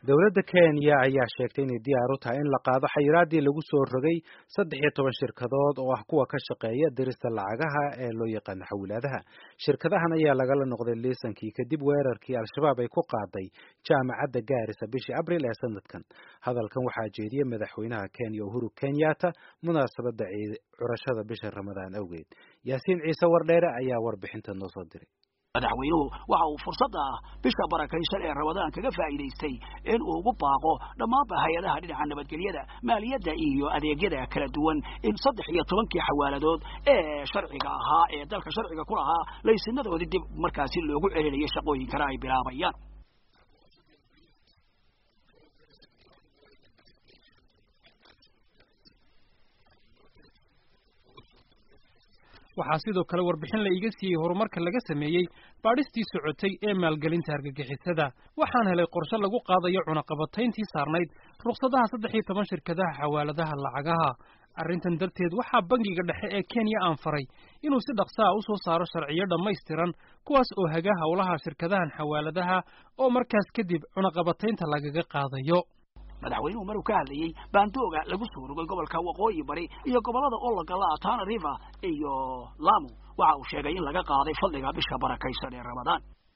dowladda Kenya ayaa sheegtay inay diyaar u tahay in la qaado xayiraadii lagu soo rogay 13 shirkadood oo ah kuwa ka shaqeeya dirista lacagaha ee loo yaqaan xawlaadaha. Shirkadahan ayaa lagala noqday liisankii kadib weerarkii Al-Shabaab ay ku qaaday jaamacadda Garissa bishii Abriil ee sanadkan. Hadalkan waxaa jeediyay madaxweynaha Kenya Uhuru Kenyatta munaasabadda curashada bisha Ramadaan awgeed. Yaasiin Ciise Wardheere ayaa warbixinta noo soo diray. madaxweynuhu waxa uu fursada bisha barakaysan ee Ramadaan kaga faa'iideystay in uu ugu baaqo dhammaan hay'adaha dhinaca nabadgelyada maaliyadda iyo adeegyada kala duwan in 13 xawaaladood ee sharciga ahaa ee dalka sharciga ku lahaa laysanadooda dib markaasi loogu celinayo shaqooyinka ay bilaabayaan. waxaa sidoo kale warbixin la iga siiyay horumarka laga sameeyay baadhistii socotay ee maalgelinta argagixisada. waxaan helay qorshe lagu qaadayo cunaqabatayntii saarnayd ruqsadaha 13 shirkadaha xawaaladaha lacagaha. arrintan darteed waxaa bangiga dhexe ee Kenya aan faray inuu si dhaqso ah u soo saaro sharciyo dhammaystiran kuwaas oo haga hawlaha shirkadahan xawaaladaha oo markaas kadib cunaqabataynta lagaga qaadayo. madaxweynuhu maruu ka hadlayay baandooga lagu soo rogay gobolka Waqooyi Bari iyo gobolada Ologala, Tana River iyo Lamu waxa uu sheegay in laga qaaday fadliga bisha barakaysan ee Ramadaan.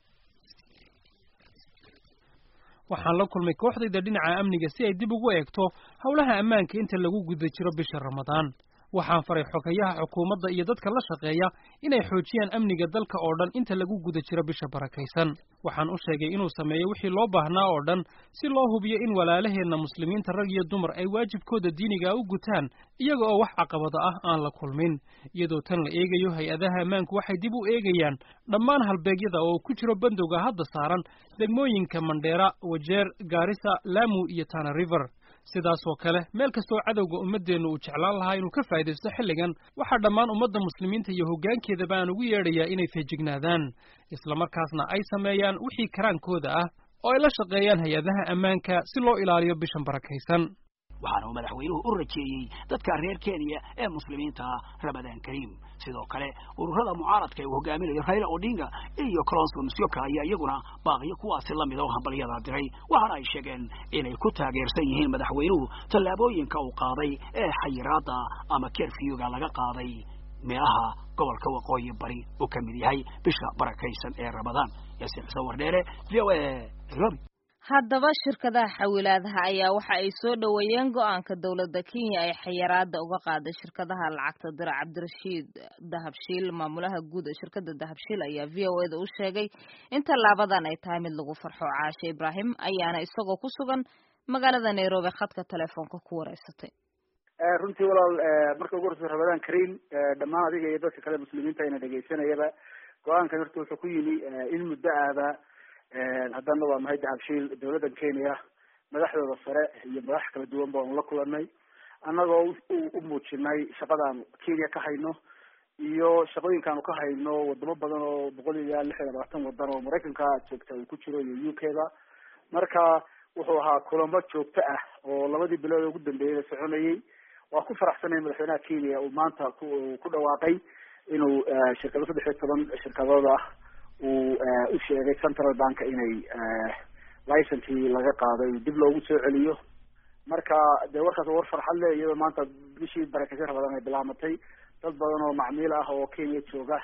waxaan la kulmay kooxdayda dhinaca amniga si ay dib ugu eegto hawlaha ammaanka inta lagu guda jiro bisha Ramadaan. waxaan faray xogayaha xukuumadda iyo dadka la shaqeeya inay xoojiyaan amniga dalka oo dhan inta lagu guda jiro bisha barakaysan. waxaan u sheegay inuu sameeyo wixii loo baahnaa oo dhan si loo hubiyo in walaalaheena muslimiinta rag iyo dumar ay waajibkooda diiniga u gutaan iyaga oo wax caqabado ah aan la kulmin. iyadoo tan la eegayo hay'adaha ammaanku waxay dib u eegayaan dhammaan halbeegyada oo ku jiro bandowga hadda saaran degmooyinka Mandera, Wajeer, Garissa, Lamu iyo Tana River. sidaas oo kale meel kastoo cadowga ummadeenu uu jeclaan lahaa inuu ka faa'iideysto xilligan waxa dhammaan ummadda muslimiinta iyo hoggaankeeda baan ugu yeedhayaa inay feejignaadaan isla markaasna ay sameeyaan wixii karaankooda ah oo ay la shaqeeyaan hay'adaha ammaanka si loo ilaaliyo bishan barakaysan. waxaana madaxweynuhu u rajeeyay dadka reer Kenya ee muslimiinta Ramadaan Kariim. sidoo kale ururada mucaaradka ee hogaaminaya Raila Odinga iyo Kalonzo Musyoka ayaa iyaguna baaqiyo kuwaasi la mid ah hambaliyada diray. waxaana ay sheegeen inay ku taageersan yihiin madaxweynuhu tallaabooyinka uu qaaday ee xayiraadda ama curfew-ga laga qaaday meelaha gobolka Waqooyi Bari oo ka mid yahay bisha barakaysan ee Ramadaan. Yaasiin Ciise Wardheere, VOA, Nairobi. haddaba shirkadaha xawilaadaha ayaa waxa ay soo dhaweeyeen go'aanka dawladda Kenya ay xayiraadda uga qaaday shirkadaha lacagta dira. Cabdirashiid Dahabshiil, maamulaha guud ee shirkadda Dahabshiil, ayaa VOA-da u sheegay in tallaabadan ay tahay mid lagu farxo. Caashe Ibraahim ayaana isagoo ku sugan magaalada Nairobi khadka telefoonka ku wareysatay. runtii walaal marka ugu horeysa Ramadaan Kariim dhammaan adiga iyo dadka kale muslimiinta ayna dhageysanayaba go'aankan horta wuxuu ku yimi in muddo aaba haddana waa mahad Dahabshiil dawladda Kenya madaxdooda sare iyo madax kala duwan baan la kulanay annagoo u muujinay shaqadan Kenya ka hayno iyo shaqooyinkan ka hayno wadamo badan oo 126 wadan oo Mareykanka joogta uu ku jiro iyo UK-da. marka wuxuu ahaa kulamo joogto ah oo labadii bilood ugu dambeeyay soconayay. waa ku faraxsanay madaxweynaha Kenya uu maanta ku dhawaaqay inuu shirkado 13 shirkadood ah uu u sheegay Central Bank inay license laga qaaday dib loogu soo celiyo. marka de warkaas war farxad leh iyadoo maanta bishii barakaysan Ramadaan ay bilaamatay dad badan oo macmiil ah oo Kenya jooga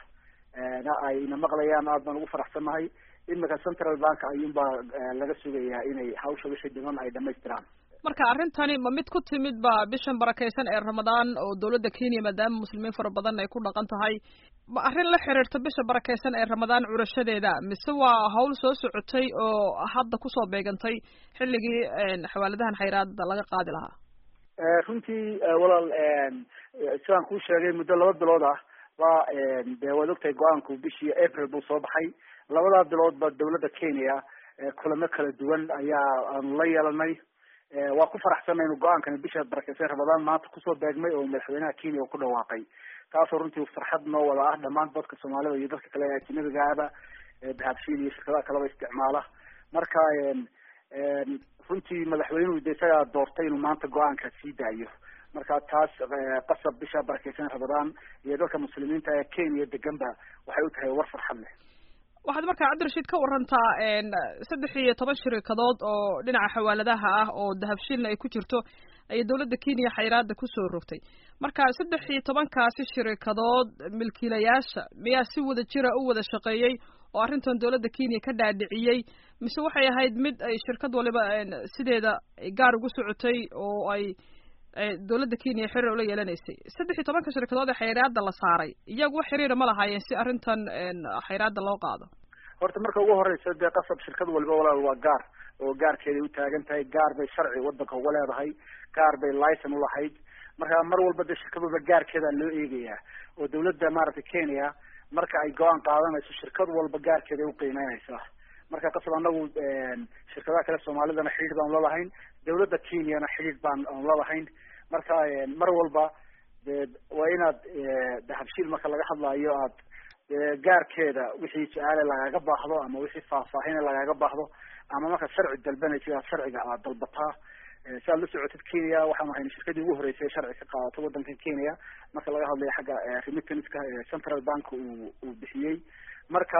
ay maqlayaan aad baan ugu faraxsanahay. imika Central Bank ayuunba laga sugayaa inay hawsha wixii dhiman ay dhamaystiraan. marka arrintani ma mid ku timid ba bishan barakaysan ee Ramadaan oo dawladda Kenya maadaama muslimiin fara badan ay ku dhaqan tahay ma arrin la xiriirta bisha barakaysan ee Ramadaan curashadeeda mise waa hawl soo socotay oo hadda ku soo beegantay xilligii xawaaladahan xayiraadda laga qaadi lahaa? runtii walaal sidaan ku sheegay muddo 2 bilood ah waa waad ogtahay go'aanku bishii April buu soo baxay. 2 bilood ba dawladda Kenya kulamo kala duwan ayaa aan la yeelanay. waa ku faraxsanay inuu go'aankan bisha barakaysan Ramadaan maanta kusoo beegmay oo madaxweynaha Kenya ku dhawaaqay. taasoo runtii farxad noo wada ah dhammaan dadka Soomaalida iyo dadka kale ee ajnabiga ah Dahabshiil iyo shirkadaha kale isticmaala. marka runtii madaxweynuhu isaga doortay inuu maanta go'aanka sii daayo. marka taas qasab bisha barakaysan Ramadaan iyo dadka muslimiinta ee Kenya deganba waxay u tahay war farxad leh. waxaad markaa cabdirashiid ka warantaa 13 shirkadood oo dhinaca xawaaladaha ah oo dahabshiilna ay ku jirto ay dawladda Kenya xayiraada ku soo rogtay marka 13kaasi shirkadood milkiilayaasha miyaa si wada jira u wada shaqeeyay oo arrintan dawladda Kenya ka dhaadhiciyay mise waxay ahayd mid ay shirkad waliba sideeda gaar ugu socotay oo ay dawladda Kenya xiriir ula yeelanaysay 13 shirkadood ee xayiraada la saaray iyagu wax xiriir ma lahaayeen si arrintan xayiraada loo qaado horta marka ugu horeysa de qasab shirkad walba walaal waa gaar oo gaarkeeda u taagan tahay gaar bay sharci wadanka uga leedahay gaar bay license u lahayd marka mar walba de shirkad walba gaarkeeda loo eegayaa oo dawladda maaragtay Kenya marka ay go'aan qaadanayso shirkad walba gaarkeeda u qiimeynaysaa marka qasab anagu shirkadaha kale Soomaalidana xiriir baan la lahayn dawladda Kenyana xiriir baan la lahayn marka mar walba waa inaad dahabshiil marka laga hadlayo aad gaarkeeda wixii su'aale lagaga baahdo ama wixii faahfaahin lagaga baahdo ama marka sharci dalbanayso sharciga aad dalbataa saa la socotid Kenya waxaan ahayn shirkadii ugu horeysay sharci ka qaadato wadanka Kenya marka laga hadlayo xagga remittance-ka Central Bank uu bixiyay marka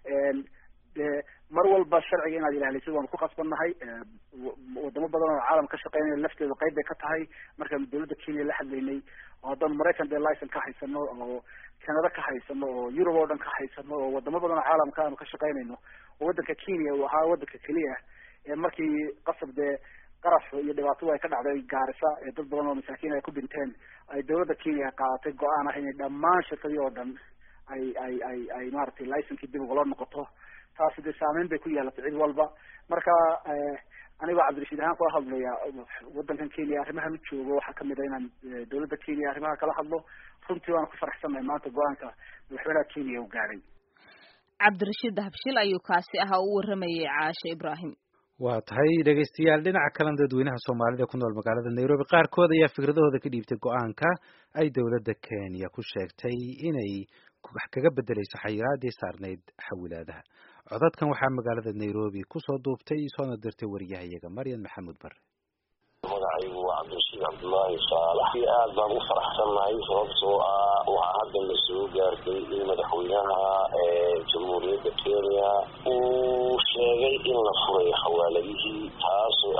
mar walba sharciga inaad ilaaliso waan ku qasbanahay wadamo badan oo caalam ka shaqeynaya lafteedu qayb bay ka tahay marka dawladda Kenya la hadlaynay oo dan Mareykan de license ka haysano oo Canada ka haysano oo Europe oo dhan ka haysano oo wadamo badan oo caalamka aan ka shaqeynayno oo wadanka Kenya waxa wadanka kaliya markii qasab de qaraf iyo dhibaato ay ka dhacday Gaarisa dad badan oo masaakiin ay ku dhinteen ay dawladda Kenya qaadatay go'aan ah in dhammaan shirkadii oo dhan ay maartay license dib uga noqoto taas de saameyn bay ku yeelatay cid walba marka aniga Cabdirashiid ahaan ku hadlaya wadankan Kenya arrimaha mid joogo waxa kamid ah inaan dawladda Kenya arrimaha kala hadlo runtii waan ku faraxsanahay maanta go'aanka madaxweynaha Kenya uu gaaray Cabdirashiid Dahabshiil ayuu kaasi ahaa u waramayay Caasha Ibrahim waa tahay dhegeystayaal dhinaca kale dadweynaha Soomaalida ku nool magaalada Nairobi qaarkood ayaa fikradahooda ka dhiibtay go'aanka ay dawladda Kenya ku sheegtay inay wax kaga bedelayso xayiraadii saarneyd xawilaadaha codadkan waxaa magaalada Nairobi ku soo duubtay soona dirtay wariyahayaga Maryan Maxamuud Barre magacaygu waa Cabdirashiid Cabdullaahi Saalax aad baan u faraxsanahay sababtoo ah waxaa hadda la soo gaartay in madaxweynaha jamhuuriyadda Kenya uu sheegay in la furay xawaaladihii taasoo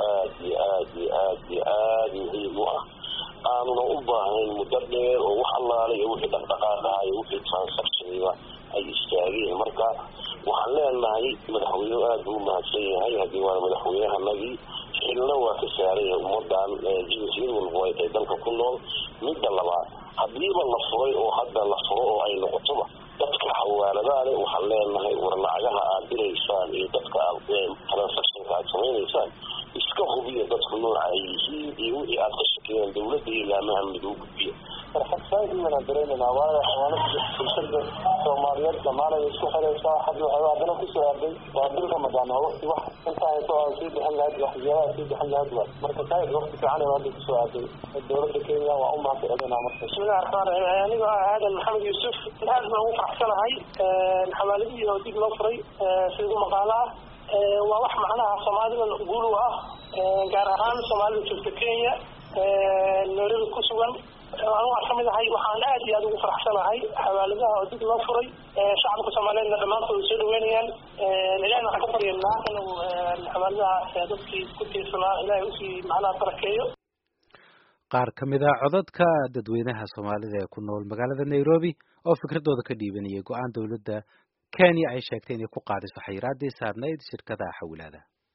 aad muhiim u ah aanuna u baahnayn muddo dheer oo wax allaale iyo wixii dhaqdhaqaaq ah iyo wixii transactioniba ay istaageen marka waxaan leenahay madaxweynuhu aad buu mahadsan yahay haddii waa madaxweynahanagii xilna waa ka saaran yahay ummadan jinsiyad walba ay tahay dalka ku nool midda labaad haddiiba la furay oo hadda la furo oo ay noqotoba dadka xawaaladaha leh waxaan leenahay war lacagaha aad diraysaan iyo dadka transactionka aad samaynaysaan iska hubiya dadku nooca ay yihiin iyo wixii aad ka shakeyeen dawladda iyo laamaha mid u gudbiya farxadsan inaan dareemayna waayo xawaalada bulshada Soomaaliyeed dhammaan ay isku xiraysaa hadda waxay haddana ku soo aaday waa bil Ramadaan oo waqti wax inta ay soo bixin lahayd waxyaalaha sii bixin lahayd marka taayid waqti fiican oo hadda ku soo aaday dawladda Kenya waa u mahadcelinaynaa marka bismillaah ar-rahmaan ar-rahiim aniga aadan Maxamed Yuusuf aad baan ugu faraxsanahay xawaaladii oo dib loo furay sidoo maqaala waa wax macnaha Soomaalida guul u ah gaar ahaan Soomaalida joogta Kenya Nairobi ku sugan waxaan kamid ahay waxaan aad iyo aad ugu faraxsanahay xawaaladaha oo dib loo furay shacabka Soomaaliyeed dhamaantood soo dhaweynayaan ilaahay waxaan ka baryaynaa inuu xawaaladaha dadkii ku tiirsanaa ilaahay u sii macnaha barakeeyo qaar kamid ah codadka dadweynaha Soomaalida ee ku nool magaalada Nairobi oo fikradooda ka dhiibanayay go'aan dawladda Kenya ay sheegtay inay ku qaadiso xayiraadii saarneyd shirkadaha xawaaladaha